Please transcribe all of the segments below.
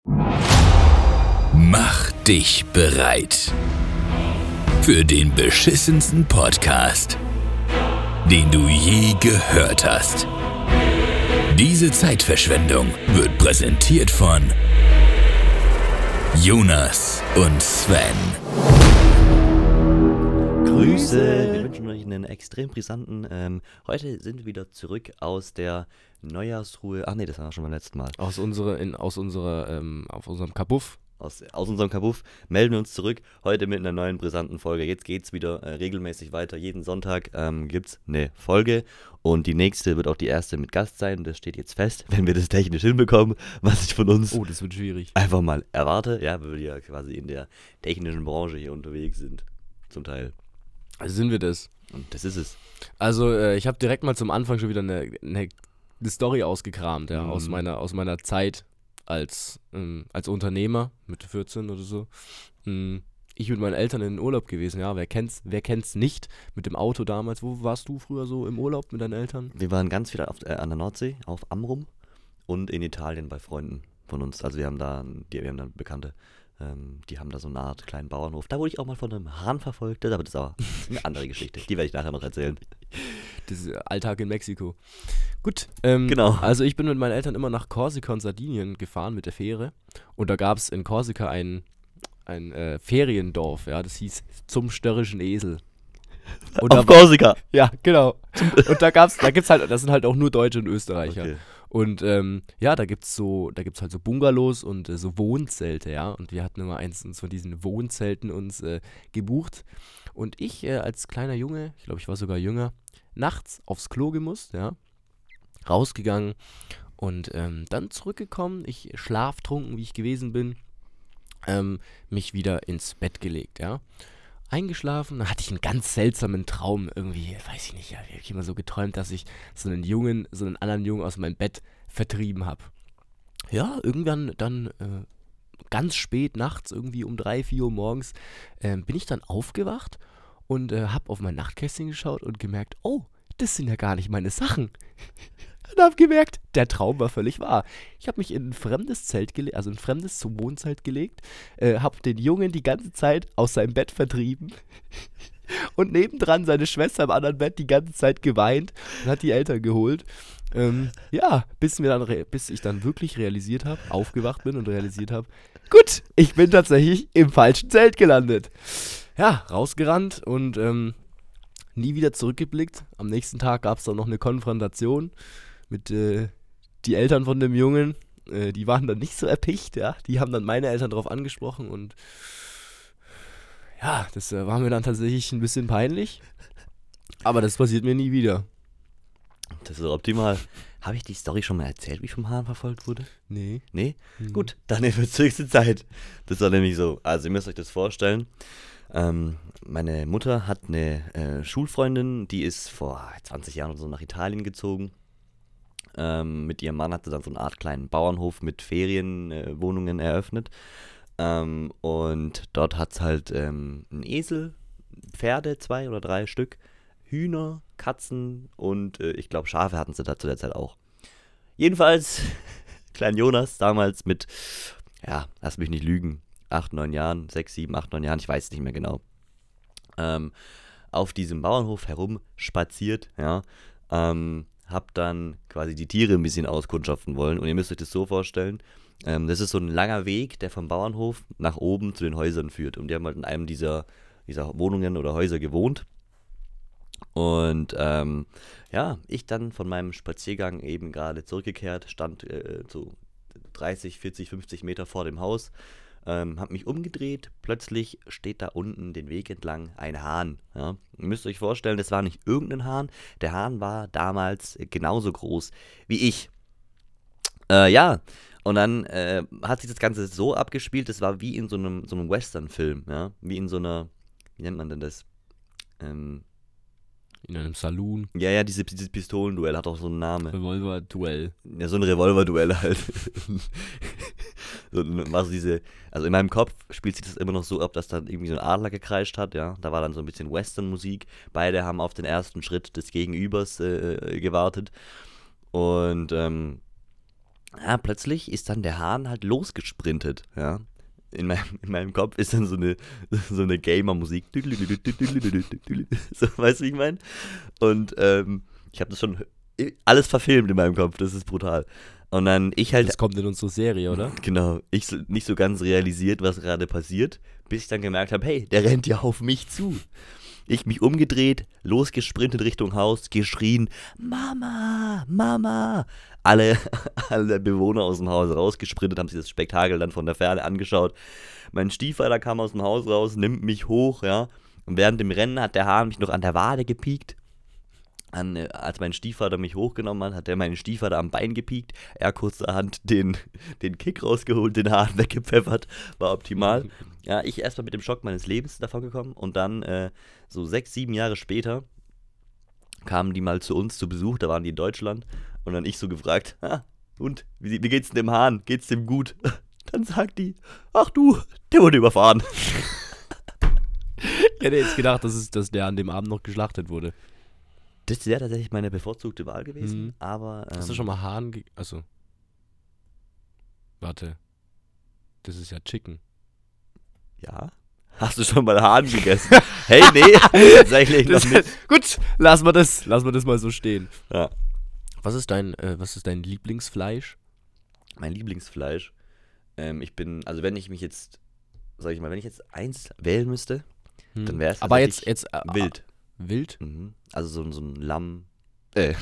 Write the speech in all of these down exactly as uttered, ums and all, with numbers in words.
Mach dich bereit für den beschissensten Podcast, den du je gehört hast. Diese Zeitverschwendung wird präsentiert von Jonas und Sven. Grüße! Wir wünschen euch einen extrem brisanten. Ähm, heute sind wir wieder zurück aus der Neujahrsruhe. Ach nee, das war schon beim letzten Mal. Aus unserer, in, aus unserer, ähm, auf unserem Kabuff. Aus, aus unserem Kabuff melden wir uns zurück. Heute mit einer neuen brisanten Folge. Jetzt geht's wieder äh, regelmäßig weiter. Jeden Sonntag ähm, gibt's eine Folge. Und die nächste wird auch die erste mit Gast sein. Das steht jetzt fest, wenn wir das technisch hinbekommen, was ich von uns Oh, das wird schwierig. einfach mal erwarte. Ja, weil wir ja quasi in der technischen Branche hier unterwegs sind. Zum Teil. Also sind wir das. Und das ist es. Also äh, ich habe direkt mal zum Anfang schon wieder eine, eine, eine Story ausgekramt, ja, Mhm. aus meiner, aus meiner Zeit als, ähm, als Unternehmer, Mitte vierzehn oder so. Ähm, ich mit meinen Eltern in den Urlaub gewesen, ja, wer kennt's, wer kennt's nicht, mit dem Auto damals. Wo warst du früher so im Urlaub mit deinen Eltern? Wir waren ganz viel auf, äh, an der Nordsee, auf Amrum und in Italien bei Freunden von uns. Also wir haben da, die, wir haben da Bekannte, ähm, die haben da so eine Art kleinen Bauernhof. Da wurde ich auch mal von einem Hahn verfolgt, aber das ist aber eine andere Geschichte. Die werde ich nachher noch erzählen. Das ist Alltag in Mexiko. Gut, ähm, Genau. also ich bin mit meinen Eltern immer nach Korsika und Sardinien gefahren mit der Fähre. Und da gab es in Korsika ein, ein äh, Feriendorf, ja, das hieß Zum störrischen Esel. Und Auf da war- Korsika! Ja, genau. Und da gab's, da gibt's halt, das sind halt auch nur Deutsche und Österreicher. Okay. Und ähm, ja, da gibt's so, da gibt's halt so Bungalows und äh, so Wohnzelte, ja. Und wir hatten immer eins von diesen Wohnzelten uns äh, gebucht. Und ich äh, als kleiner Junge, ich glaube, ich war sogar jünger, nachts aufs Klo gemusst, ja, rausgegangen und ähm, dann zurückgekommen, ich schlaftrunken, wie ich gewesen bin, ähm, mich wieder ins Bett gelegt, ja. Eingeschlafen, dann hatte ich einen ganz seltsamen Traum, irgendwie, weiß ich nicht, ja, ich habe immer so geträumt, dass ich so einen Jungen, so einen anderen Jungen aus meinem Bett vertrieben habe. Ja, irgendwann dann äh, ganz spät nachts, irgendwie um drei, vier Uhr morgens, äh, bin ich dann aufgewacht und äh, habe auf mein Nachtkästchen geschaut und gemerkt, oh, das sind ja gar nicht meine Sachen. Und habe gemerkt, der Traum war völlig wahr. Ich habe mich in ein fremdes Zelt gelegt, also ein fremdes zum Wohnzelt gelegt, äh, habe den Jungen die ganze Zeit aus seinem Bett vertrieben und nebendran seine Schwester im anderen Bett die ganze Zeit geweint und hat die Eltern geholt. Ähm, ja, bis, mir dann re- bis ich dann wirklich realisiert habe, aufgewacht bin und realisiert habe, gut, ich bin tatsächlich im falschen Zelt gelandet. Ja, rausgerannt und ähm, nie wieder zurückgeblickt. Am nächsten Tag gab es dann noch eine Konfrontation mit äh, die Eltern von dem Jungen. Äh, die waren dann nicht so erpicht, ja. Die haben dann meine Eltern drauf angesprochen und ja, das äh, war mir dann tatsächlich ein bisschen peinlich. Aber das passiert mir nie wieder. Das ist optimal. Habe ich die Story schon mal erzählt, wie ich vom Hahn verfolgt wurde? Nee. Nee? Mhm. Gut, dann wird es höchste Zeit. Das war nämlich so. Also ihr müsst euch das vorstellen. Ähm, meine Mutter hat eine äh, Schulfreundin, die ist vor zwanzig Jahren oder so nach Italien gezogen. Ähm, mit ihrem Mann hat sie dann so eine Art kleinen Bauernhof mit Ferienwohnungen äh, eröffnet. Ähm, und dort hat es halt ähm, einen Esel, Pferde, zwei oder drei Stück, Hühner, Katzen und äh, ich glaube Schafe hatten sie da zu der Zeit auch. Jedenfalls, klein Jonas damals mit, ja, lass mich nicht lügen, acht, neun Jahren, sechs, sieben, acht, neun Jahren, ich weiß es nicht mehr genau, ähm, auf diesem Bauernhof herum spaziert, ja, ähm, hab dann quasi die Tiere ein bisschen auskundschaften wollen und ihr müsst euch das so vorstellen, ähm, das ist so ein langer Weg, der vom Bauernhof nach oben zu den Häusern führt und die haben halt in einem dieser, dieser Wohnungen oder Häuser gewohnt. Und ähm, ja, ich dann von meinem Spaziergang eben gerade zurückgekehrt, stand äh, so dreißig, vierzig, fünfzig Meter vor dem Haus, ähm, hab mich umgedreht, plötzlich steht da unten den Weg entlang ein Hahn. Ja. Ihr müsst euch vorstellen, das war nicht irgendein Hahn, der Hahn war damals genauso groß wie ich. Äh, ja, und dann äh, hat sich das Ganze so abgespielt, das war wie in so einem, so einem Western-Film, ja, wie in so einer, wie nennt man denn das? Ähm, In einem Saloon. Ja, ja, diese, dieses Pistolenduell hat auch so einen Namen. Revolver-Duell. Ja, so ein Revolverduell halt. so, dann war so diese, also in meinem Kopf spielt sich das immer noch so ab, dass dann irgendwie so ein Adler gekreischt hat, ja. Da war dann so ein bisschen Western-Musik. Beide haben auf den ersten Schritt des Gegenübers äh, gewartet. Und ähm, ja, plötzlich ist dann der Hahn halt losgesprintet, ja. In meinem, in meinem Kopf ist dann so eine, so eine Gamer-Musik. So, weißt du, wie ich meine? Und ähm, ich habe das schon alles verfilmt in meinem Kopf, das ist brutal. Und dann ich halt... Das kommt in unsere Serie, oder? Genau, ich so, nicht so ganz realisiert, was gerade passiert, bis ich dann gemerkt habe, hey, der rennt ja auf mich zu. Ich mich umgedreht, losgesprintet Richtung Haus, geschrien, Mama, Mama. Alle, alle Bewohner aus dem Haus rausgesprintet, haben sich das Spektakel dann von der Ferne angeschaut. Mein Stiefvater kam aus dem Haus raus, nimmt mich hoch, ja. Und während dem Rennen hat der Hahn mich noch an der Wade gepiekt. An, als mein Stiefvater mich hochgenommen hat, hat er meinen Stiefvater am Bein gepiekt. Er kurzerhand den, den Kick rausgeholt, den Hahn weggepfeffert. War optimal. Ja, ich erstmal mit dem Schock meines Lebens davon gekommen. Und dann, äh, so sechs, sieben Jahre später, kamen die mal zu uns zu Besuch. Da waren die in Deutschland. Und dann ich so gefragt, ah, und, wie, wie geht's dem Hahn? Geht's dem gut? Dann sagt die, ach du, der wurde überfahren. Ich hätte jetzt gedacht, dass, es, dass der an dem Abend noch geschlachtet wurde. Das wäre tatsächlich meine bevorzugte Wahl gewesen, Mhm. aber... Ähm, Hast du schon mal Hahn ge... Achso. Warte. Das ist ja Chicken. Ja? Hast du schon mal Hahn gegessen? Hey, nee, tatsächlich noch Das, nicht. gut, lassen wir das, lassen wir das mal so stehen. Ja. Was ist dein, äh, was ist dein Lieblingsfleisch? Mein Lieblingsfleisch, ähm, ich bin, also wenn ich mich jetzt, sag ich mal, wenn ich jetzt eins wählen müsste, Hm. dann wäre es Aber jetzt, jetzt äh, wild. Wild? Mhm. Also so, ein- so ein Lamm, äh,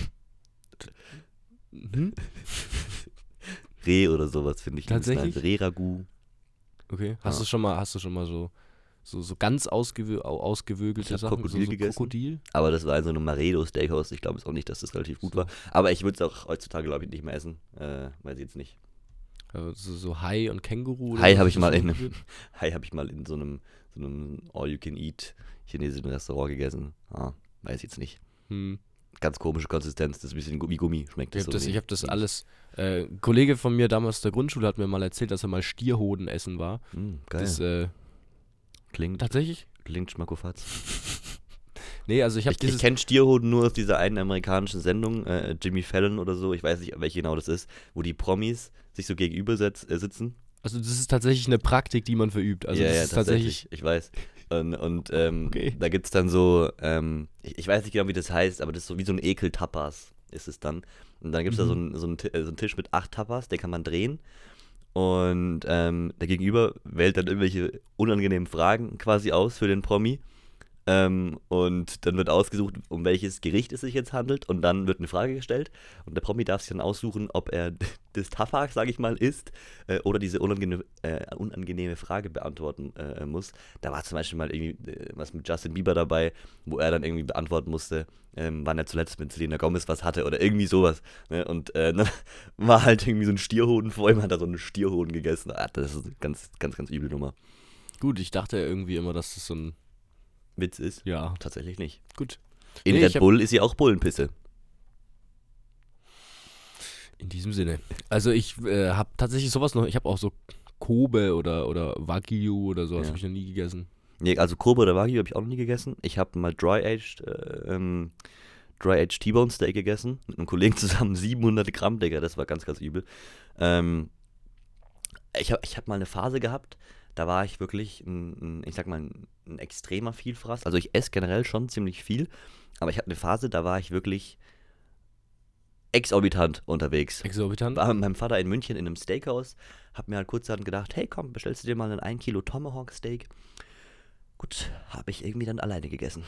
Mhm. Reh oder sowas, finde ich. Tatsächlich? nice. Reh-Ragout. Okay. Hast Ja. du schon mal, hast du schon mal so, so, so ganz ausgewö au- ausgewögelte Ich hab Sachen? Krokodil so, so gegessen. Krokodil? Aber das war in so einem Maredo-Steakhouse. Ich glaube jetzt auch nicht, dass das relativ gut war. Aber ich würde es auch heutzutage, glaube ich, nicht mehr essen. Äh, weiß ich jetzt nicht. Äh, so, so Hai und Känguru? oder Hai was habe ist ich mal das in so? einem, Hai habe ich mal in so einem, so einem All-You-Can-Eat chinesischen Restaurant gegessen. Ah, weiß ich jetzt nicht. Hm. Ganz komische Konsistenz, das ist ein bisschen gu- wie Gummi, schmeckt Ich das habe so. das, wie- ich hab das wie- alles. Äh, ein Kollege von mir damals aus der Grundschule hat mir mal erzählt, dass er mal Stierhoden essen war. Mm, geil. Das, äh, klingt, tatsächlich? klingt schmackofatz. Nee, also ich habe Ich, ich dieses. kenne Stierhoden nur aus dieser einen amerikanischen Sendung, äh, Jimmy Fallon oder so, ich weiß nicht, welche genau das ist, wo die Promis sich so gegenüber setz, äh, sitzen. Also das ist tatsächlich eine Praktik, die man verübt. Also ja, das ja, ist tatsächlich. Ich weiß. Und, und ähm, Okay. da gibt es dann so, ähm, ich, ich weiß nicht genau, wie das heißt, aber das ist so wie so ein Ekel-Tapas ist es dann. Und dann gibt es da so einen so einen Ti- äh, so einen Tisch mit acht Tapas, den kann man drehen. Und ähm, der Gegenüber wählt dann irgendwelche unangenehmen Fragen quasi aus für den Promi. Ähm, und dann wird ausgesucht, um welches Gericht es sich jetzt handelt. Und dann wird eine Frage gestellt. Und der Promi darf sich dann aussuchen, ob er das Tapas, sage ich mal, isst äh, oder diese unangenehme, äh, unangenehme Frage beantworten äh, muss. Da war zum Beispiel mal irgendwie äh, was mit Justin Bieber dabei, wo er dann irgendwie beantworten musste, ähm, wann er zuletzt mit Selena Gomez was hatte oder irgendwie sowas. Ne? Und äh, dann war halt irgendwie so ein Stierhoden vor ihm, hat er so einen Stierhoden gegessen. Ah, das ist eine ganz, ganz, ganz üble Nummer. Gut, ich dachte irgendwie immer, dass das so ein. Witz ist? Ja, Tatsächlich nicht. gut. In Nee, ich Red hab- Bull ist sie auch Bullenpisse. In diesem Sinne. Also ich äh, habe tatsächlich sowas noch. Ich habe auch so Kobe oder, oder Wagyu oder sowas Ja. habe ich noch nie gegessen. Nee, also Kobe oder Wagyu habe ich auch noch nie gegessen. Ich habe mal Dry-Aged äh, ähm, Dry-Aged T-Bone Steak gegessen. Mit einem Kollegen zusammen siebenhundert Gramm, Digga. Das war ganz, ganz übel. Ähm, ich habe ich hab mal eine Phase gehabt, da war ich wirklich, ein, ein, ich sag mal, ein, ein extremer Vielfraß. Also ich esse generell schon ziemlich viel, aber ich hatte eine Phase, da war ich wirklich exorbitant unterwegs. Exorbitant? War mit meinem Vater in München in einem Steakhouse, hab mir halt kurzerhand gedacht, hey komm, bestellst du dir mal ein ein Kilo Tomahawk Steak? Gut, habe ich irgendwie dann alleine gegessen.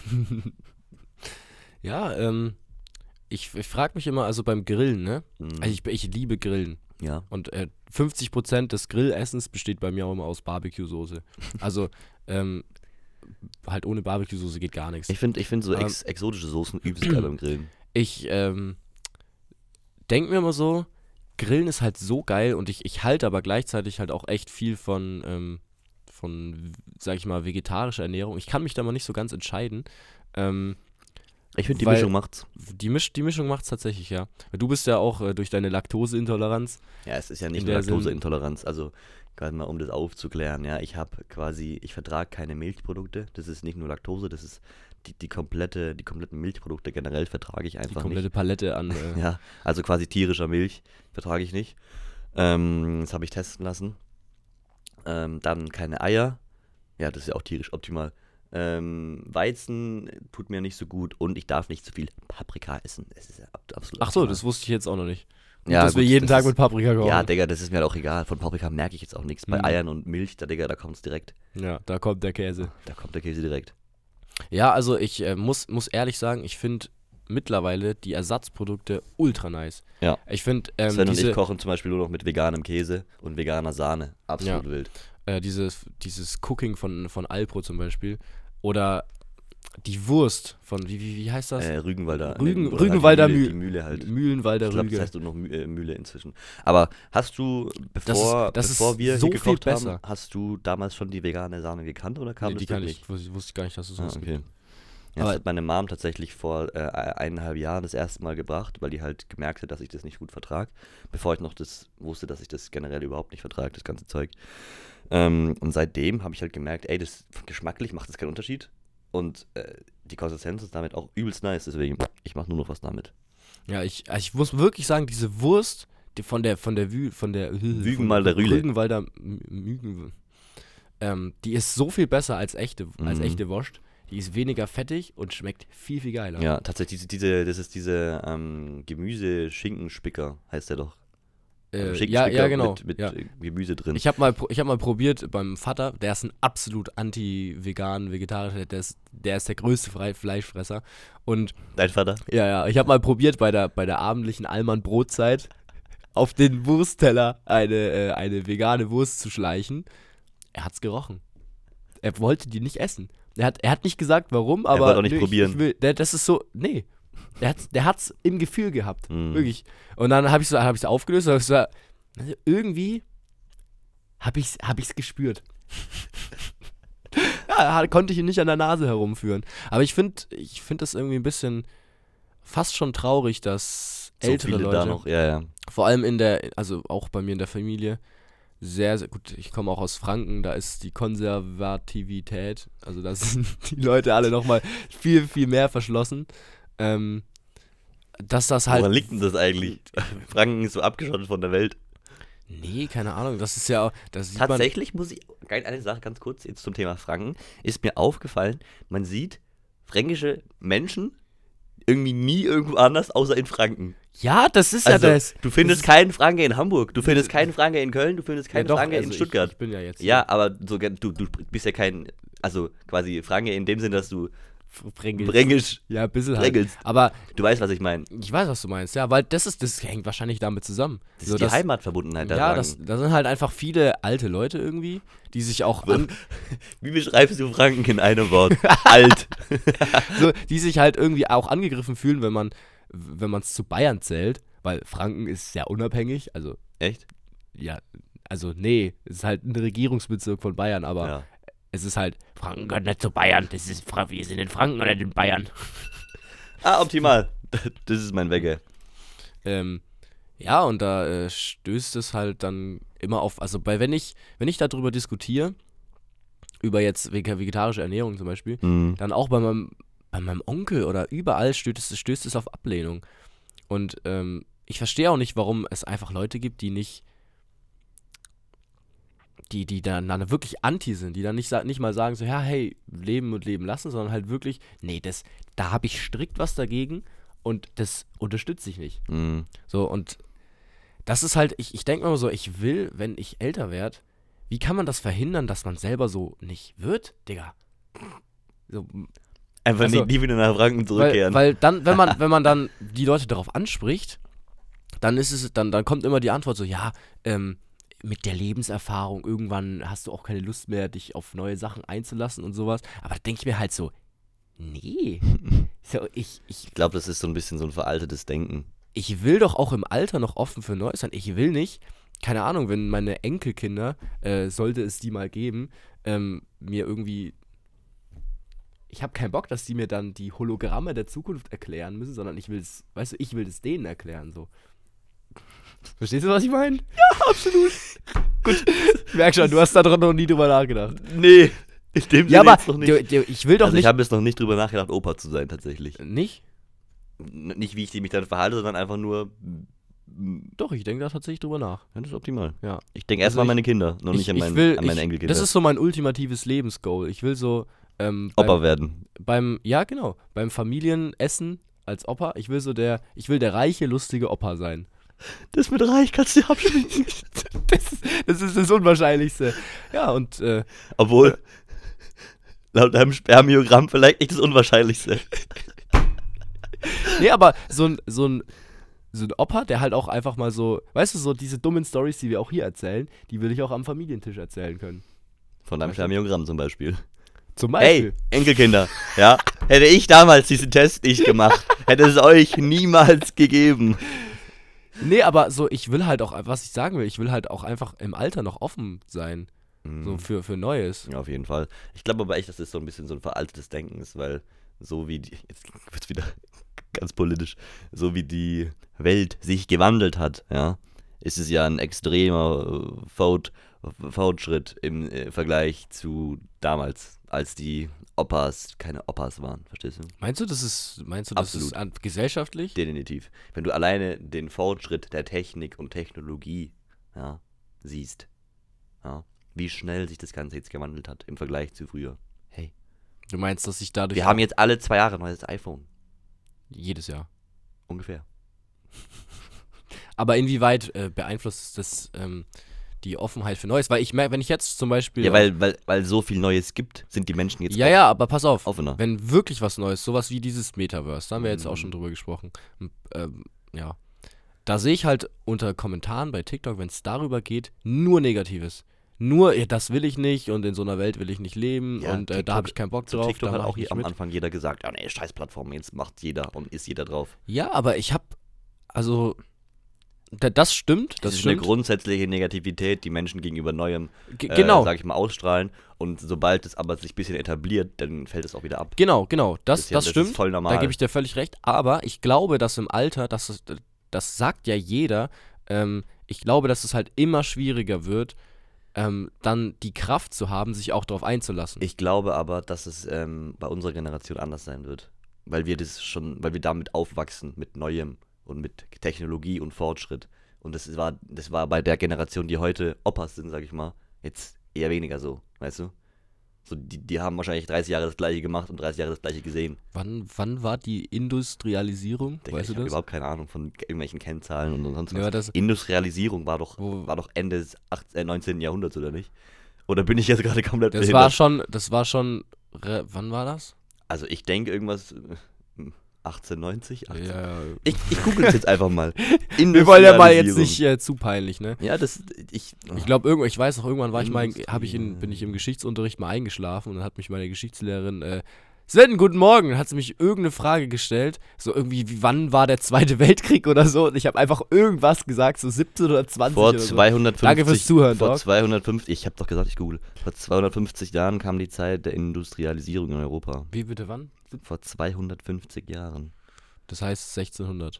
Ja, ähm, ich, ich frage mich immer, also beim Grillen, ne? Mhm. Also ich, ich liebe Grillen. Ja. Und äh, fünfzig Prozent des Grillessens besteht bei mir auch immer aus Barbecue-Soße. Also, ähm, halt ohne Barbecue-Soße geht gar nichts. Ich finde ich find so Ähm, ex exotische Soßen übelst geil beim Grillen. Ich ähm, denke mir immer so, Grillen ist halt so geil und ich, ich halte aber gleichzeitig halt auch echt viel von, ähm, von, sag ich mal, vegetarischer Ernährung. Ich kann mich da mal nicht so ganz entscheiden. Ähm, Ich finde, die weil- Mischung macht's. die, Misch, die Mischung macht es tatsächlich, ja. Du bist ja auch äh, durch deine Laktoseintoleranz. Ja, es ist ja nicht In nur der Sinn- Laktoseintoleranz, also gerade mal um das aufzuklären, ja, ich habe quasi, ich vertrage keine Milchprodukte, das ist nicht nur Laktose, das ist die, die komplette, die kompletten Milchprodukte generell vertrage ich Die einfach komplette nicht. Palette an. Äh, Ja, also quasi tierischer Milch vertrage ich nicht. Ähm, das habe ich testen lassen. Ähm, dann keine Eier. Ja, das ist ja auch tierisch optimal. Ähm, Weizen tut mir nicht so gut und ich darf nicht zu viel Paprika essen. Das ist ja ab, absolut Ach so, optimal. das wusste ich jetzt auch noch nicht. Gut, Ja, dass wir gut, jeden das Tag ist- mit Paprika kochen. Ja, Digga, das ist mir halt auch egal. Von Paprika merke ich jetzt auch nichts. Bei Mhm. Eiern und Milch, da, Digga, da kommt es direkt. Ja, da kommt der Käse. Da kommt der Käse direkt. Ja, also ich äh, muss, muss ehrlich sagen, ich finde mittlerweile die Ersatzprodukte ultra nice. Ja. Ich finde ähm, Sven und diese, ich kochen zum Beispiel nur noch mit veganem Käse und veganer Sahne. Absolut Ja. wild. äh, dieses, dieses Cooking von, von Alpro zum Beispiel oder die Wurst von, wie, wie, wie heißt das? Äh, Rügenwalder. Rügen- nee, oder Rügenwalder halt die Mühle, Mühl- die Mühle halt. Mühlenwalder Ich glaube, Rüge. das heißt nur noch Mü äh, Mühle inzwischen. Aber hast du, bevor, das ist bevor wir so hier viel gekocht haben, besser. hast du damals schon die vegane Sahne gekannt oder kam Nee, das die kann wirklich? ich, wusste, wusste ich gar nicht, dass es Ah, sowas okay. gibt. Ja, Aber- das hat meine Mom tatsächlich vor äh, eineinhalb Jahren das erste Mal gebracht, weil die halt gemerkt hat, dass ich das nicht gut vertrage, bevor ich noch das wusste, dass ich das generell überhaupt nicht vertrage, das ganze Zeug. Ähm, und seitdem habe ich halt gemerkt, ey, das geschmacklich macht das keinen Unterschied und äh, die Konsistenz ist damit auch übelst nice, deswegen ich mache nur noch was damit. Ja, ich, also ich muss wirklich sagen, diese Wurst, die von der, von der, Wü, von der Rügenwalder von Rühle. Rügenwalder M- Mügen, ähm, die ist so viel besser als echte, als Mhm. echte Wurst. Die ist weniger fettig und schmeckt viel, viel geiler. Ja, tatsächlich, diese, diese, das ist diese ähm, Gemüse-Schinkenspicker, heißt der doch. äh, ja, Schinkenspicker ja, genau. Mit, mit ja. äh, Gemüse drin. Ich habe mal, pro- ich hab mal probiert beim Vater, der ist ein absolut anti-vegan, vegetarischer, der ist, der ist der größte Fre Fleischfresser. Und Dein Vater? ja, ja, ich habe mal probiert bei der, bei der abendlichen Allmann-Brotzeit auf den Wurstteller eine, äh, eine vegane Wurst zu schleichen. Er hat's gerochen. Er wollte die nicht essen. Er hat, er hat nicht gesagt, warum, aber wollte auch nicht nö, probieren. Ich, ich will, der, das ist so, nee. Der hat's, der hat's im Gefühl gehabt, Mhm. wirklich. Und dann habe ich so, hab ich's aufgelöst und hab ich so, also irgendwie habe ich's, hab ich's gespürt. Ja, konnte ich ihn nicht an der Nase herumführen. Aber ich finde ich find das irgendwie ein bisschen fast schon traurig, dass So ältere viele Leute, da noch, ja, ja. vor allem in der, also auch bei mir in der Familie, sehr, sehr gut, ich komme auch aus Franken, da ist die Konservativität, also da sind die Leute alle nochmal viel, viel mehr verschlossen. Ähm, dass das halt. Woran liegt denn das eigentlich? Franken ist so abgeschottet von der Welt. Nee, keine Ahnung, das ist ja, das sieht man. Tatsächlich muss ich, eine Sache ganz kurz jetzt zum Thema Franken, ist mir aufgefallen, man sieht fränkische Menschen irgendwie nie irgendwo anders, außer in Franken. Ja, das ist Also, ja das. du findest das keinen Franke in Hamburg, du findest keinen Franke in Köln, du findest ja, keinen doch, Franke also in Stuttgart. Ich, ich bin ja jetzt. Ja, aber so, du, du bist ja kein, also quasi Franke in dem Sinne, dass du Fränkisch. Fränkisch, Ja, ein bisschen halt. Fränkelst. Aber Du weißt, was ich meine. ich weiß, was du meinst, ja, weil das ist, das hängt wahrscheinlich damit zusammen. Das So, ist die dass- Heimatverbundenheit der Ja, Franken. das, das sind halt einfach viele alte Leute irgendwie, die sich auch an, Wie beschreibst du Franken in einem Wort? Alt. so, die sich halt irgendwie auch angegriffen fühlen, wenn man wenn man es zu Bayern zählt, weil Franken ist sehr unabhängig, also Echt? ja, also nee, es ist halt ein Regierungsbezirk von Bayern, aber Ja. es ist halt, Franken gehört nicht zu Bayern, das ist, Fra- wir sind in Franken oder in Bayern. Ah, optimal. Das ist mein Wecker. Ähm, ja, und da äh, stößt es halt dann immer auf, also bei, wenn ich, wenn ich darüber diskutiere, über jetzt vege- vegetarische Ernährung zum Beispiel, Mhm. dann auch bei meinem, bei meinem Onkel oder überall stößt es, stößt es auf Ablehnung. Und ähm, ich verstehe auch nicht, warum es einfach Leute gibt, die nicht, die, die dann, dann wirklich anti sind, die dann nicht, sa- nicht mal sagen so, ja, hey, leben und leben lassen, sondern halt wirklich, nee, das, da habe ich strikt was dagegen und das unterstütze ich nicht. Mhm. So, und das ist halt, ich, ich denke mir immer so, ich will, wenn ich älter werde, wie kann man das verhindern, dass man selber so nicht wird, Digga? So, Einfach Also, nicht nie wieder nach Franken weil, zurückkehren. weil dann, wenn man, wenn man dann die Leute darauf anspricht, dann ist es, dann, dann kommt immer die Antwort so, ja, ähm, mit der Lebenserfahrung, irgendwann hast du auch keine Lust mehr, dich auf neue Sachen einzulassen und sowas. Aber da denke ich mir halt so, nee. So, ich, ich ich glaube, das ist so ein bisschen so ein veraltetes Denken. ich will doch auch im Alter noch offen für Neues sein. Ich will nicht, keine Ahnung, wenn meine Enkelkinder, äh, sollte es die mal geben, ähm, mir irgendwie. Ich habe keinen Bock, dass die mir dann die Hologramme der Zukunft erklären müssen, sondern ich will es, weißt du, ich will es denen erklären, so. Verstehst du, was ich meine? Ja, absolut. Gut. Ich merk schon, du hast da dran noch nie drüber nachgedacht. Nee. In dem Ja, Sinne aber jetzt noch nicht. du, du, ich will doch Also ich nicht... habe jetzt noch nicht drüber nachgedacht, Opa zu sein, tatsächlich. Nicht? N- Nicht, wie ich mich dann verhalte, sondern einfach nur, mm, Doch, ich denke da tatsächlich drüber nach. ja, das ist optimal. Ja. Ich denke Also erstmal an ich- meine Kinder, noch ich, nicht an, ich mein, will, an meine ich, Enkelkinder. Das ist so mein ultimatives Lebensgoal. Ich will so ähm, Opa beim, werden. beim, ja genau, beim Familienessen als Opa, ich will so der, ich will der reiche, lustige Opa sein. Das mit Reich kannst du abschminken. Das, ist- das ist das Unwahrscheinlichste. Ja, und äh, Obwohl, laut deinem Spermiogramm vielleicht nicht das Unwahrscheinlichste. nee, aber so ein, so ein, so ein Opa, der halt auch einfach mal so, weißt du, so diese dummen Storys, die wir auch hier erzählen, die will ich auch am Familientisch erzählen können. Von deinem Spermiogramm zum Beispiel. Zum Beispiel. Hey, Enkelkinder, ja, hätte ich damals diesen Test nicht gemacht, hätte es euch niemals gegeben. Nee, aber so, ich will halt auch, was ich sagen will, ich will halt auch einfach im Alter noch offen sein. So Mhm. für, für Neues. Ja, auf jeden Fall. Ich glaube aber echt, dass das so ein bisschen so ein veraltetes Denken ist, weil so wie die, jetzt wird's wieder ganz politisch, so wie die Welt sich gewandelt hat, ja, ist es ja ein extremer äh, Fort, Fortschritt im äh, Vergleich zu damals, als die Opas keine Opas waren, verstehst du? Meinst du, das ist, meinst du, das Absolut. ist an, gesellschaftlich? Definitiv. Wenn du alleine den Fortschritt der Technik und Technologie, ja, siehst, ja, wie schnell sich das Ganze jetzt gewandelt hat im Vergleich zu früher. Hey, Du meinst, dass ich dadurch wir haben jetzt alle zwei Jahre ein neues iPhone. jedes Jahr. Ungefähr. Aber inwieweit äh, beeinflusst das ähm, die Offenheit für Neues? Weil ich merke, wenn ich jetzt zum Beispiel. Ja, weil, weil, weil so viel Neues gibt, sind die Menschen jetzt Ja, ja, aber pass auf. offener. Wenn wirklich was Neues, sowas wie dieses Metaverse, da haben wir jetzt auch Mhm. schon drüber gesprochen. M- Ähm, ja. Da sehe ich halt unter Kommentaren bei TikTok, wenn es darüber geht, nur Negatives. Nur, ja, das will ich nicht und in so einer Welt will ich nicht leben Ja, und äh, da TikTok- habe ich keinen Bock Zu drauf. TikTok da hat mach auch ich hier am nicht mit. Anfang jeder gesagt, ja nee, scheiß Plattform, jetzt macht jeder und ist jeder drauf. Ja, aber ich habe, also, da, das stimmt, das, Das ist stimmt. eine grundsätzliche Negativität, die Menschen gegenüber Neuem, Ge- äh, genau, sag ich mal, ausstrahlen. Und sobald es aber sich ein bisschen etabliert, dann fällt es auch wieder ab. genau, genau, das, ist ja- das das stimmt. ist voll normal. Da gebe ich dir völlig recht. Aber ich glaube, dass im Alter, das, ist, das sagt ja jeder, ähm, ich glaube, dass es halt immer schwieriger wird, ähm, dann die Kraft zu haben, sich auch darauf einzulassen. Ich glaube aber, dass es ähm, bei unserer Generation anders sein wird. Weil wir das schon, weil wir damit aufwachsen, mit Neuem und mit Technologie und Fortschritt. Und das war, das war bei der Generation, die heute Opas sind, sag ich mal, jetzt eher weniger so, weißt du? So, die, die haben wahrscheinlich dreißig Jahre das Gleiche gemacht und dreißig Jahre das Gleiche gesehen. wann, wann war die Industrialisierung? Digga, weißt ich du habe das? überhaupt keine Ahnung von irgendwelchen Kennzahlen und sonst was. Ja, das Industrialisierung war doch, Wo- war doch Ende des achtzehnten, äh, neunzehnten Jahrhunderts, oder nicht? Oder bin ich jetzt gerade komplett das behindert? war schon, das war schon, re, wann war das? Also ich denke irgendwas äh, achtzehnhundertneunzig? achtzehn Ja, Ich, ich google es jetzt einfach mal. wir wollen ja mal jetzt Industrialisierung. nicht äh, zu peinlich, ne? Ja, das. Ich, Ich glaube, irgendwann, ich weiß noch, irgendwann war ich mal, Industrie, habe ich in, ja. bin ich im Geschichtsunterricht mal eingeschlafen und dann hat mich meine Geschichtslehrerin, äh, Sven, guten Morgen, dann hat sie mich irgendeine Frage gestellt, so irgendwie, wie, wann war der Zweite Weltkrieg oder so und ich habe einfach irgendwas gesagt, so siebzehn oder zwanzig vor oder so. zweihundertfünfzig. Danke fürs Zuhören, Vor Doc. zweihundertfünfzig. Ich habe doch gesagt, ich google. Vor zweihundertfünfzig Jahren kam die Zeit der Industrialisierung in Europa. Wie bitte, wann? Vor zweihundertfünfzig Jahren. Das heißt sechzehnhundert.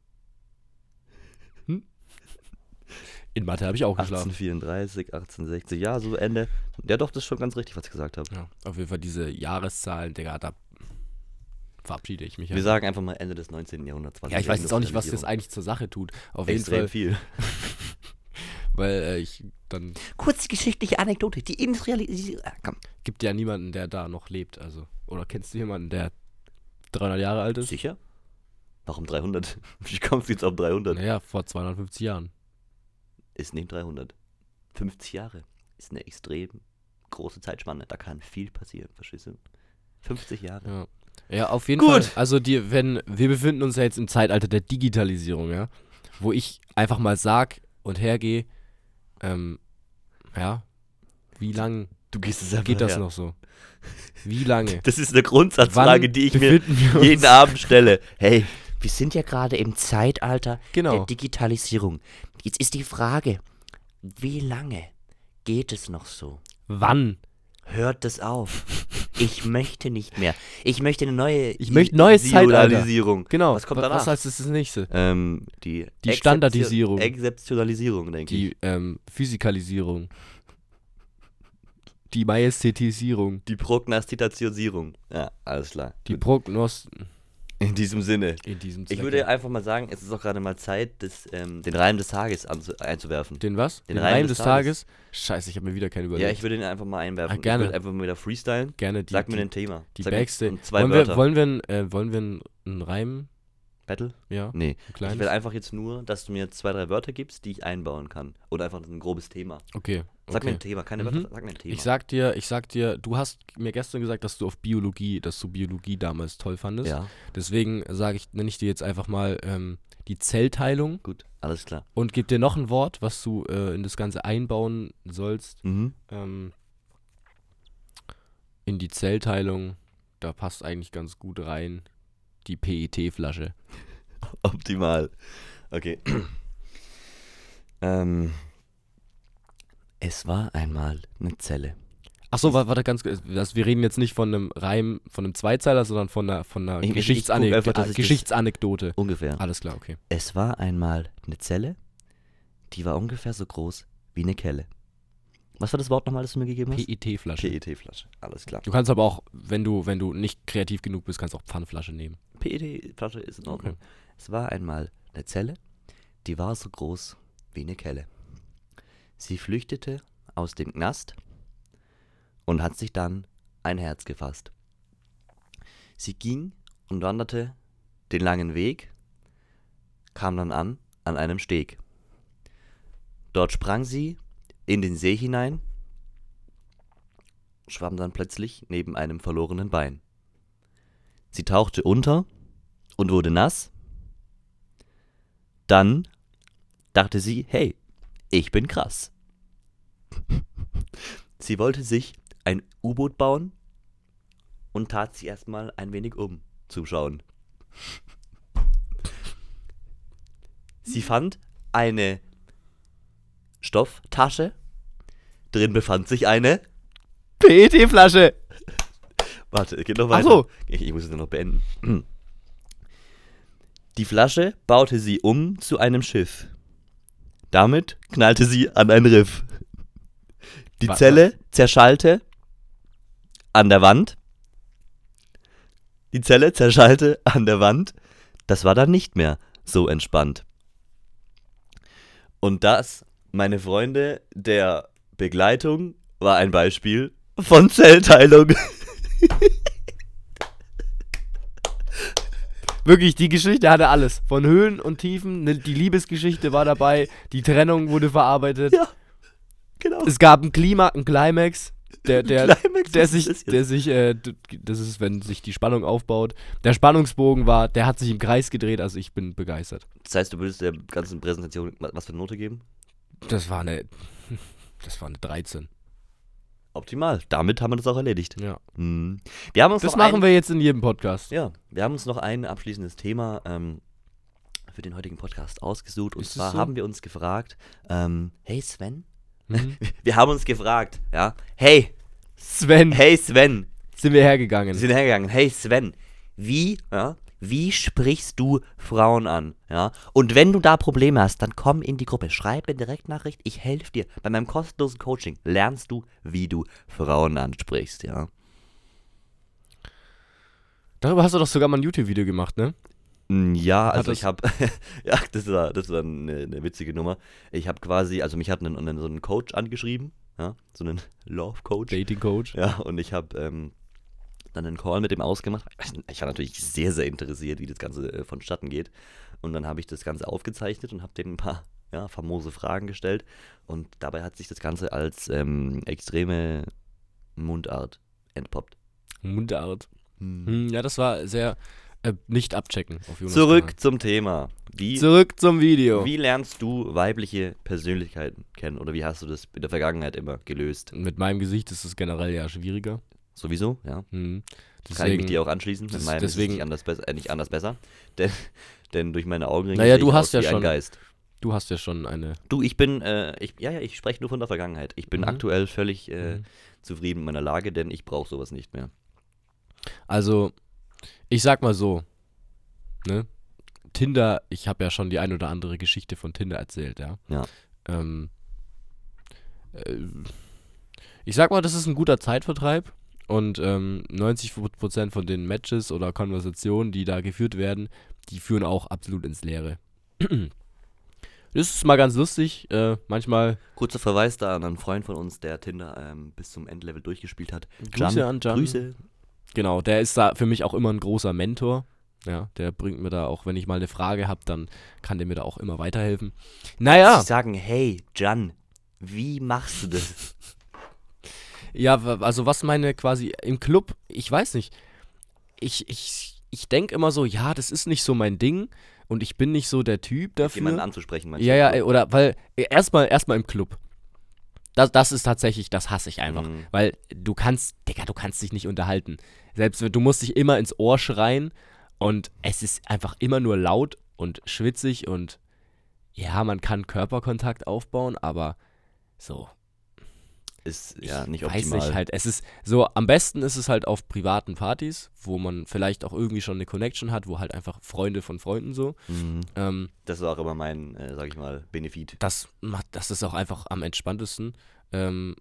Hm? In Mathe habe ich auch geschlafen. achtzehnhundertvierunddreißig, achtzehnhundertsechzig. Ja, so Ende. Ja, doch, das ist schon ganz richtig, was ich gesagt habe. Ja, auf jeden Fall diese Jahreszahlen, Digga, da verabschiede ich mich. Wir sagen einfach mal Ende des neunzehnten Jahrhunderts. war ja, ich die weiß jetzt auch nicht, was das Industrialisierung. eigentlich zur Sache tut. Auf jeden Extrem Fall, viel. weil äh, ich dann Kurze geschichtliche Anekdote. Die Industrialisierung. Ah, komm. gibt ja niemanden, der da noch lebt, also oder kennst du jemanden, der dreihundert Jahre alt ist? Sicher? Warum dreihundert? Wie kommst du jetzt auf dreihundert? Naja, vor zweihundertfünfzig Jahren. Ist nicht dreihundert. fünfzig Jahre ist eine extrem große Zeitspanne. Da kann viel passieren, verstehst du? fünfzig Jahre. Ja. Ja, auf jeden Gut. Fall. Also die, wenn, wir befinden uns ja jetzt im Zeitalter der Digitalisierung, ja, wo ich einfach mal sag und hergehe, ähm, ja, wie lang Du gehst es einfach geht das her. noch so? Wie lange? Das ist eine Grundsatzfrage, Wann die ich mir befinden wir uns- jeden Abend stelle. Hey, wir sind ja gerade im Zeitalter Genau. der Digitalisierung. Jetzt ist die Frage, wie lange geht es noch so? Wann? Hört das auf. Ich möchte nicht mehr. Ich möchte eine neue Ich möchte neues Zeitalter. Digitalisierung. Genau. Was kommt wa- danach? Was heißt das, das nächste? Ähm, die Die Exzeption- Standardisierung. Exzeptionalisierung, denke ich. Die ähm, Physikalisierung. Die Majestätisierung. Die Prognostitisierung. Ja, alles klar. Die Gut. Prognos... In diesem Sinne. In diesem Ich Zwecke. würde einfach mal sagen, es ist auch gerade mal Zeit, das, ähm, den Reim des Tages anzu- einzuwerfen. Den was? Den Den, Reim Reim des des Tages? Scheiße, ich habe mir wieder keine überlegt. Ja, ich würde ihn einfach mal einwerfen. Ah, gerne. Ich würde einfach mal wieder freestylen. Gerne die, Sag mir die, ein Thema. die Sag mir Backstage. und zwei wollen, Wörter. wir, wollen wir, ein, äh, wollen wir ein, ein Reim? Battle? Ja, Nee. ein Ich kleines? will einfach jetzt nur, dass du mir zwei, drei Wörter gibst, die ich einbauen kann. Oder einfach ein grobes Thema. Okay. Sag mir okay. ein Thema, keine Mhm. Wörter, sag mir ein Thema. Ich sag dir, ich sag dir, du hast mir gestern gesagt, dass du auf Biologie, dass du Biologie damals toll fandest. Ja, Deswegen sage ich, nenne ich dir jetzt einfach mal ähm, die Zellteilung gut, alles klar. und gebe dir noch ein Wort, was du äh, in das Ganze einbauen sollst. Mhm. Ähm, in die Zellteilung, da passt eigentlich ganz gut rein die P E T-Flasche. Optimal. Okay. ähm, es war einmal eine Zelle. Achso, warte, warte ganz kurz. Das- Wir reden jetzt nicht von einem Reim, von einem Zweizeiler, sondern von einer, von einer Ich- ich- ich Geschichtsanek guck einfach, dass äh, ich das- Geschichtsanekdote. Ungefähr. Alles klar, okay. Es war einmal eine Zelle, die war ungefähr so groß wie eine Kelle. Was war das Wort nochmal, das du mir gegeben hast? P E T-Flasche. P E T-Flasche, alles klar. Du kannst aber auch, wenn du, wenn du nicht kreativ genug bist, kannst du auch Pfannflasche nehmen. P E T-Flasche ist in Ordnung. Okay. Es war einmal eine Zelle, die war so groß wie eine Kelle. Sie flüchtete aus dem Knast und hat sich dann ein Herz gefasst. Sie ging und wanderte den langen Weg, kam dann an an einem Steg. Dort sprang sie in den See hinein, schwamm dann plötzlich neben einem verlorenen Bein. Sie tauchte unter und wurde nass. Dann dachte sie, hey, ich bin krass. Sie wollte sich ein U-Boot bauen und tat sich erstmal ein wenig um zu schauen. Sie fand eine Stofftasche, drin befand sich eine... P E T-Flasche! Warte, geht noch Ach weiter. so. Ich, ich muss es noch beenden. Die Flasche baute sie um zu einem Schiff. Damit knallte sie an ein Riff. Die Wa- Zelle zerschallte an der Wand. Die Zelle zerschallte an der Wand. Das war dann nicht mehr so entspannt. Und das, meine Freunde, der Begleitung war ein Beispiel von Zellteilung. Wirklich, die Geschichte hatte alles. Von Höhen und Tiefen, ne, die Liebesgeschichte war dabei, die Trennung wurde verarbeitet. Ja, genau. Es gab einen Klima, einen Climax, der, der, Climax, der was sich, ist das jetzt? der sich, äh, d- das ist, wenn sich die Spannung aufbaut. Der Spannungsbogen war, der hat sich im Kreis gedreht, also ich bin begeistert. Das heißt, du würdest der ganzen Präsentation was für eine Note geben? Das war eine, das war eine dreizehn. Optimal. Damit haben wir das auch erledigt. Ja. Mhm. Wir haben uns Das noch machen ein, wir jetzt in jedem Podcast. Ja, wir haben uns noch ein abschließendes Thema ähm, für den heutigen Podcast ausgesucht. Und Ist es zwar so? haben wir uns gefragt, ähm, hey Sven? Mhm. Wir haben uns gefragt, ja, hey, Sven, hey Sven, sind wir hergegangen. wir sind hergegangen, hey Sven, wie, ja, wie sprichst du Frauen an, ja? Und wenn du da Probleme hast, dann komm in die Gruppe, schreib eine Direktnachricht, ich helfe dir. Bei meinem kostenlosen Coaching lernst du, wie du Frauen ansprichst, ja. Darüber hast du doch sogar mal ein YouTube-Video gemacht, ne? Mm, Ja, Hat also das- ich habe, ja, das war, das war eine, eine witzige Nummer. Ich habe quasi, also mich hat einen, einen, so einen Coach angeschrieben, ja, so einen Love-Coach. Dating-Coach. Ja, und ich habe ähm, dann einen Call mit dem ausgemacht. Ich war natürlich sehr, sehr interessiert, wie das Ganze äh, vonstatten geht. Und dann habe ich das Ganze aufgezeichnet und habe denen ein paar ja, famose Fragen gestellt. Und dabei hat sich das Ganze als ähm, extreme Mundart entpoppt. Mundart. Hm, ja, das war sehr äh, nicht abchecken auf Jonas Zurück zum Thema. Wie, Kanal. Zurück zum Video. wie lernst du weibliche Persönlichkeiten kennen? Oder wie hast du das in der Vergangenheit immer gelöst? Mit meinem Gesicht ist es generell ja schwieriger. Sowieso, ja. Hm. Kann ich mich dir auch anschließen. das- Mit meinem deswegen- ist es nicht anders, besser, äh, nicht anders besser. Denn, denn durch meine Augenringe Naja, sehe du ich hast aus ja wie ein schon- Geist. Du hast ja schon eine. Du, ich bin, äh, ich, ja, ja, ich spreche nur von der Vergangenheit. Ich bin Mhm. aktuell völlig äh, Mhm. zufrieden mit meiner Lage, denn ich brauche sowas nicht mehr. Also, ich sag mal so, ne? Tinder, ich habe ja schon die ein oder andere Geschichte von Tinder erzählt, ja. Ja. Ähm, äh, Ich sag mal, das ist ein guter Zeitvertreib und ähm, neunzig Prozent von den Matches oder Konversationen, die da geführt werden, die führen auch absolut ins Leere. Das ist mal ganz lustig, äh, manchmal. Kurzer Verweis da an einen Freund von uns, der Tinder ähm, bis zum Endlevel durchgespielt hat. Grüße an Can. Grüße. Genau, der ist da für mich auch immer ein großer Mentor. Ja, der bringt mir da auch, wenn ich mal eine Frage habe, dann kann der mir da auch immer weiterhelfen. Naja. Sie sagen, hey, Can, wie machst du das? Ja, w- also was meine quasi im Club, ich weiß nicht. Ich, ich, ich denke immer so, ja, das ist nicht so mein Ding und ich bin nicht so der Typ dafür. Jemanden anzusprechen, meinst Ja, du? ja, ey, oder weil, äh, erstmal erstmal im Club. Das, das ist tatsächlich, das hasse ich einfach. Mhm. Weil du kannst, Digga, du kannst dich nicht unterhalten. Selbst wenn, du musst dich immer ins Ohr schreien und es ist einfach immer nur laut und schwitzig und ja, man kann Körperkontakt aufbauen, aber so, Ist ja nicht weiß optimal. nicht halt. Es ist so, am besten ist es halt auf privaten Partys, wo man vielleicht auch irgendwie schon eine Connection hat, wo halt einfach Freunde von Freunden so. Mhm. Ähm, Das ist auch immer mein, äh, sag ich mal, Benefit. das macht, das ist auch einfach am entspanntesten. Ähm,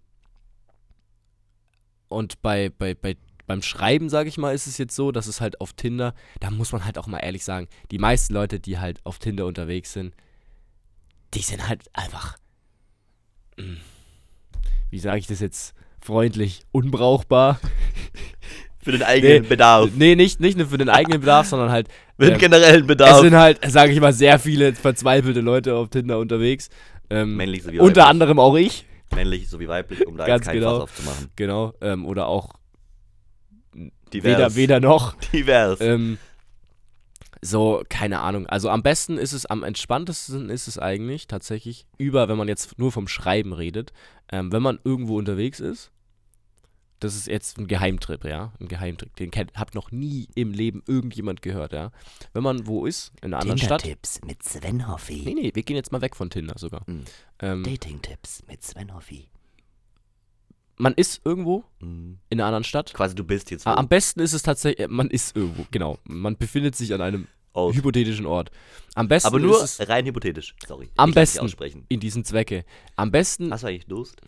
und bei, bei, bei, beim Schreiben, sage ich mal, ist es jetzt so, dass es halt auf Tinder, da muss man halt auch mal ehrlich sagen, die meisten Leute, die halt auf Tinder unterwegs sind, die sind halt einfach, mh, wie sage ich das jetzt freundlich, unbrauchbar. Für den eigenen Bedarf. Nee, nicht, nicht nur für den eigenen Bedarf, sondern halt Für den ähm, generellen es Bedarf. sind halt, sage ich mal, sehr viele verzweifelte Leute auf Tinder unterwegs. Ähm, Männlich sowie unter weiblich. anderem auch ich. Männlich sowie weiblich, um da Ganz jetzt keinen genau. Fass aufzumachen. Genau, ähm, oder auch Divers. weder, weder noch. Divers. Ähm, so, keine Ahnung. Also am besten ist es, am entspanntesten ist es eigentlich tatsächlich über, wenn man jetzt nur vom Schreiben redet, ähm, wenn man irgendwo unterwegs ist. Das ist jetzt ein Geheimtrip, ja, ein Geheimtrick. Den kennt, hat noch nie im Leben irgendjemand gehört, ja. Wenn man wo ist, in einer anderen Stadt. Tinder-Tipps mit Sven Hoffi. Nee, nee, wir gehen jetzt mal weg von Tinder sogar. Mhm. Ähm, Dating-Tipps mit Sven Hoffi. man ist irgendwo Mhm. in einer anderen Stadt. Quasi du bist jetzt Ah, wo? am besten ist es tatsächlich, äh, man ist irgendwo, genau. Man befindet sich an einem Aus. hypothetischen Ort. Am besten Aber nur ist es rein hypothetisch. Sorry. Am Ich lass dich besten. aussprechen. in diesen Zwecke. Am besten, Hast du eigentlich Durst?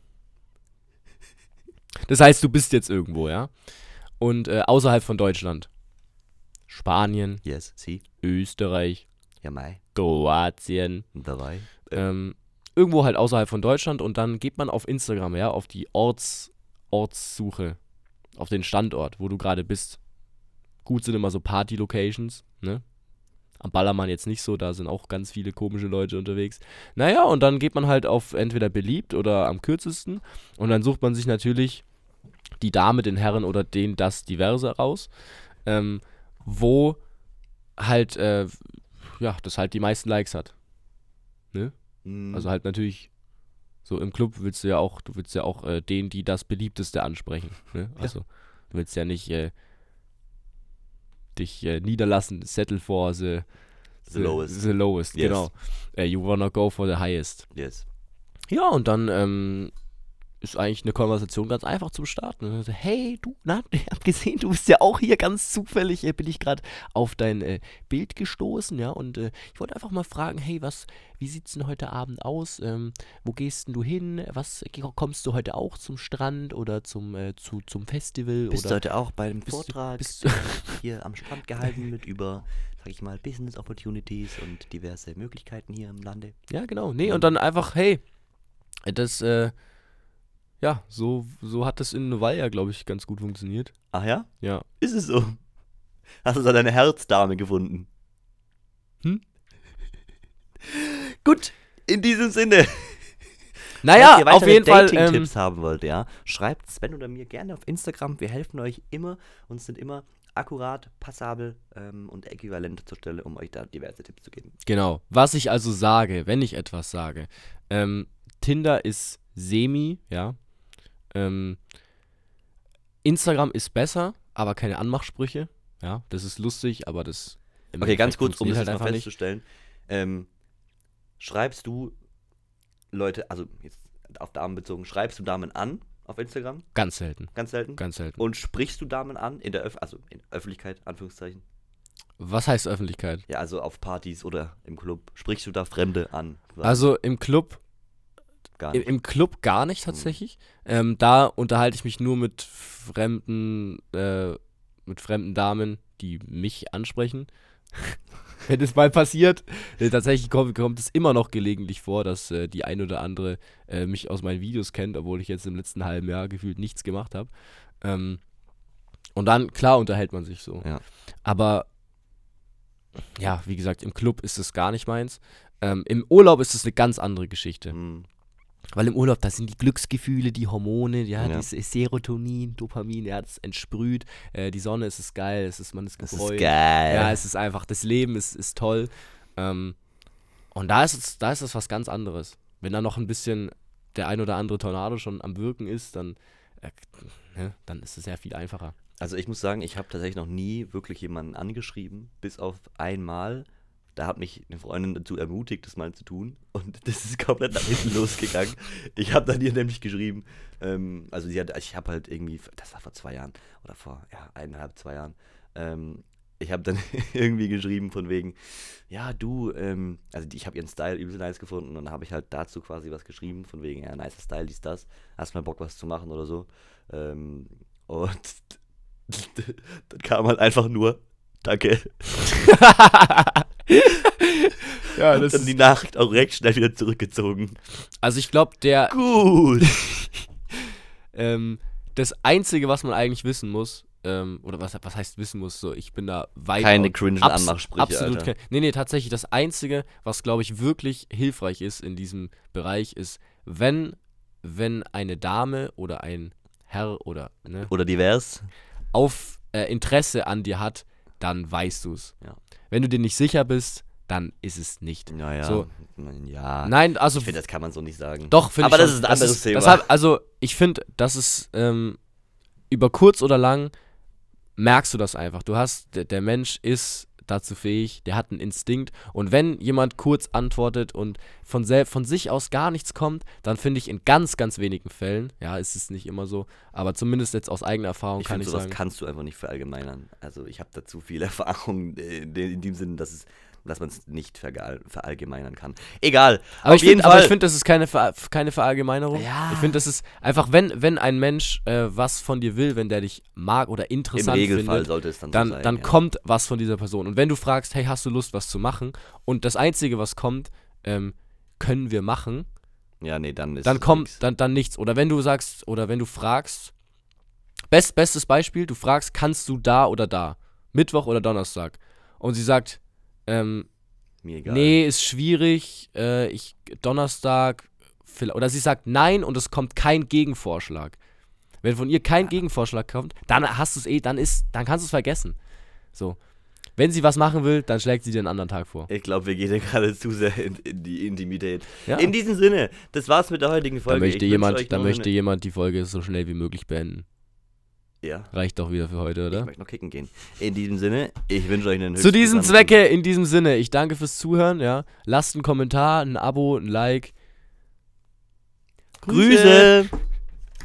das heißt, du bist jetzt irgendwo, ja? Und äh, außerhalb von Deutschland. Spanien, Yes, sie. Österreich, Ja, mai. Kroatien, Dabei. Äh, ähm, irgendwo halt außerhalb von Deutschland und dann geht man auf Instagram, ja, auf die Orts, Ortssuche, auf den Standort, wo du gerade bist. Gut sind immer so Party-Locations, ne? Am Ballermann jetzt nicht so, da sind auch ganz viele komische Leute unterwegs. Naja, und dann geht man halt auf entweder beliebt oder am kürzesten und dann sucht man sich natürlich die Dame, den Herren oder den, das Diverse raus, ähm, wo halt, äh, ja, das halt die meisten Likes hat. mh, Also halt natürlich, so im Club willst du ja auch, du willst ja auch äh, den, die das Beliebteste ansprechen. Ne? Also du willst ja nicht äh, dich äh, niederlassen, settle for the, The lowest. The lowest, Yes. genau. Äh, you wanna go for the highest. yes. Ja, und dann ähm, ist eigentlich eine Konversation ganz einfach zum Starten. Und dann so, hey, du, na, ich hab gesehen, du bist ja auch hier ganz zufällig, äh, bin ich gerade auf dein äh, Bild gestoßen, ja, und äh, ich wollte einfach mal fragen, hey, was, wie sieht's denn heute Abend aus? Ähm, wo gehst denn du hin? Was, kommst du heute auch zum Strand oder zum, äh, zu, zum Festival? Bist du oder heute auch beim bist du- Vortrag bist du- äh, hier am Strand gehalten mit über, sag ich mal, Business Opportunities und diverse Möglichkeiten hier im Lande? Ja, genau. Nee, und dann einfach, hey, das, äh, ja, so, so hat das in Novalia, glaube ich, ganz gut funktioniert. Ach ja? Ja. Ist es so? Hast du da deine Herzdame gefunden? Hm? Gut, in diesem Sinne. Naja, Falls ihr auf weitere jeden Fall. Ähm, Dating-Tipps haben wollt, ja, schreibt Sven oder mir gerne auf Instagram. Wir helfen euch immer und sind immer akkurat, passabel ähm, und äquivalent zur Stelle, um euch da diverse Tipps zu geben. genau. Was ich also sage, wenn ich etwas sage, ähm, Tinder ist semi, ja. Ähm, Instagram ist besser, aber keine Anmachsprüche. Ja, das ist lustig, aber das. im Okay, ganz Endeffekt kurz, um das funktioniert jetzt mal einfach nicht. festzustellen. Ähm, schreibst du Leute, also jetzt auf Damen bezogen, schreibst du Damen an auf Instagram? Ganz selten. Ganz selten. Ganz selten. Und sprichst du Damen an in der Öff also in Öffentlichkeit, Anführungszeichen? Was heißt Öffentlichkeit? Ja, also auf Partys oder im Club. Sprichst du da Fremde an? quasi? Also im Club gar Im, nicht. Im Club gar nicht tatsächlich. Ähm, da unterhalte ich mich nur mit fremden, äh, mit fremden Damen, die mich ansprechen. Wenn das mal passiert. Äh, tatsächlich kommt, kommt es immer noch gelegentlich vor, dass äh, die ein oder andere äh, mich aus meinen Videos kennt, obwohl ich jetzt im letzten halben Jahr gefühlt nichts gemacht habe. Ähm, und dann, klar, unterhält man sich so. Ja. Aber, ja, wie gesagt, im Club ist es gar nicht meins. Ähm, Im Urlaub ist es eine ganz andere Geschichte. Mhm. Weil im Urlaub, da sind die Glücksgefühle, die Hormone, ja, Ja. dieses Serotonin, Dopamin, ja, das entsprüht. Äh, die Sonne, es ist geil, es ist, man ist Das gebräunt. ist geil. Ja, es ist einfach, das Leben ist, ist toll. Ähm, und da ist es, da ist es was ganz anderes. Wenn da noch ein bisschen der ein oder andere Tornado schon am Wirken ist, dann, äh, ne, dann ist es sehr viel einfacher. Also ich muss sagen, ich habe tatsächlich noch nie wirklich jemanden angeschrieben, bis auf einmal. Da hat mich eine Freundin dazu ermutigt, das mal zu tun. Und das ist komplett nach hinten losgegangen. Ich habe dann ihr nämlich geschrieben, ähm, also sie hat, ich habe halt irgendwie, das war vor zwei Jahren oder vor ja, eineinhalb, zwei Jahren, ähm, ich habe dann irgendwie geschrieben von wegen, ja du, ähm, also die, ich habe ihren Style übelst nice gefunden und dann habe ich halt dazu quasi was geschrieben von wegen, ja, nicer Style, dies, das, hast mal Bock was zu machen oder so. Ähm, und dann kam halt einfach nur, danke. Ja, Und dann die Nachricht auch recht schnell wieder zurückgezogen. Also ich glaube, der, Gut. ähm, das Einzige, was man eigentlich wissen muss, ähm, oder was, was heißt wissen muss, so, ich bin da weit Keine out- cringen abs- Anmachsprüche, Absolut Alter. kein. Nee, nee, tatsächlich, das Einzige, was, glaube ich, wirklich hilfreich ist in diesem Bereich, ist, wenn, wenn eine Dame oder ein Herr oder, ne, Oder divers. auf äh, Interesse an dir hat, dann weißt du es. Ja. Wenn du dir nicht sicher bist, dann ist es nicht. Naja. So. Ja. Nein, also Ich finde, das kann man so nicht sagen. doch, finde ich Aber das schon. ist ein anderes Thema. Deshalb, also ich finde, das ist ähm, über kurz oder lang merkst du das einfach. Du hast, der, der Mensch ist dazu fähig, der hat einen Instinkt und wenn jemand kurz antwortet und von, sel- von sich aus gar nichts kommt, dann finde ich in ganz, ganz wenigen Fällen, ja, ist es nicht immer so, aber zumindest jetzt aus eigener Erfahrung Ich kann finde, ich sowas sagen. kannst du einfach nicht verallgemeinern. Also ich habe da zu viel Erfahrung in, in dem Sinne, dass es dass man es nicht verall- verallgemeinern kann. Egal. Aber auf ich jeden finde, aber Fall. ich finde, das ist keine, Ver keine Verallgemeinerung. Ja. Ich finde, das ist einfach, wenn, wenn ein Mensch äh, was von dir will, wenn der dich mag oder Im interessant Regelfall findet, sollte es dann, dann, so sein. dann ja. kommt was von dieser Person. Und wenn du fragst, hey, hast du Lust, was zu machen? Und das Einzige, was kommt, ähm, können wir machen, Ja, nee, dann ist dann es kommt nix. dann, dann nichts. Oder wenn du sagst, oder wenn du fragst, best, bestes Beispiel, du fragst, kannst du da oder da? Mittwoch oder Donnerstag? Und sie sagt, ähm, Mir egal. nee, ist schwierig, äh, ich, Donnerstag, vielleicht- oder sie sagt nein und es kommt kein Gegenvorschlag. Wenn von ihr kein Gegenvorschlag kommt, dann hast du es eh, dann ist, dann kannst du es vergessen. So. Wenn sie was machen will, dann schlägt sie dir einen anderen Tag vor. Ich glaube, wir gehen ja gerade zu sehr in, in die Intimität. Ja. In diesem Sinne, das war's mit der heutigen Da Folge. möchte, Ich wünsch euch jemand, da noch möchte eine- jemand die Folge so schnell wie möglich beenden. Ja, Reicht doch wieder für heute, ich oder? möchte noch kicken gehen. In diesem Sinne, ich wünsche euch einen Zu diesem höchst Zwecke, in diesem Sinne, ich danke fürs Zuhören, ja. Lasst einen Kommentar, ein Abo, ein Like. Grüße!